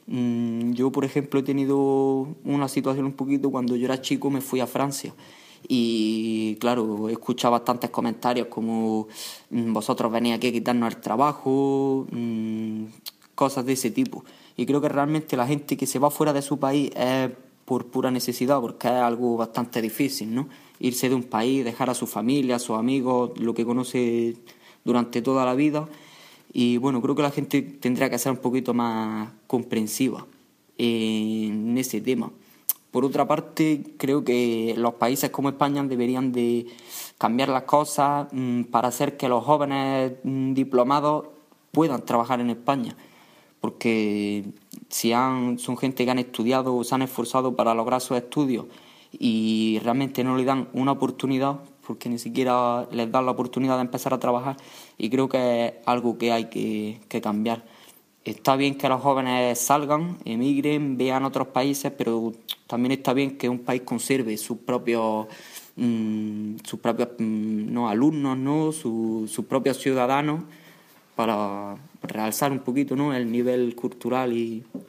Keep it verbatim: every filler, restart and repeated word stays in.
Mm, Yo, por ejemplo, he tenido una situación un poquito cuando yo era chico, me fui a Francia. Y claro, he escuchado bastantes comentarios como mm, vosotros venís aquí a quitarnos el trabajo, mm, cosas de ese tipo. Y creo que realmente la gente que se va fuera de su país es por pura necesidad, porque es algo bastante difícil, ¿no? Irse de un país, dejar a su familia, a sus amigos, lo que conoce durante toda la vida. Y bueno, creo que la gente tendría que ser un poquito más comprensiva en ese tema. Por otra parte, creo que los países como España deberían de cambiar las cosas mmm, para hacer que los jóvenes mmm, diplomados puedan trabajar en España. Porque si han, son gente que han estudiado o se han esforzado para lograr sus estudios y realmente no le dan una oportunidad, porque ni siquiera les dan la oportunidad de empezar a trabajar, y creo que es algo que hay que, que cambiar. Está bien que los jóvenes salgan, emigren, vean otros países, pero también está bien que un país conserve sus propios mmm, sus propios mmm, no, alumnos, ¿no? Sus, sus propios ciudadanos, para realzar un poquito, ¿no? El nivel cultural y,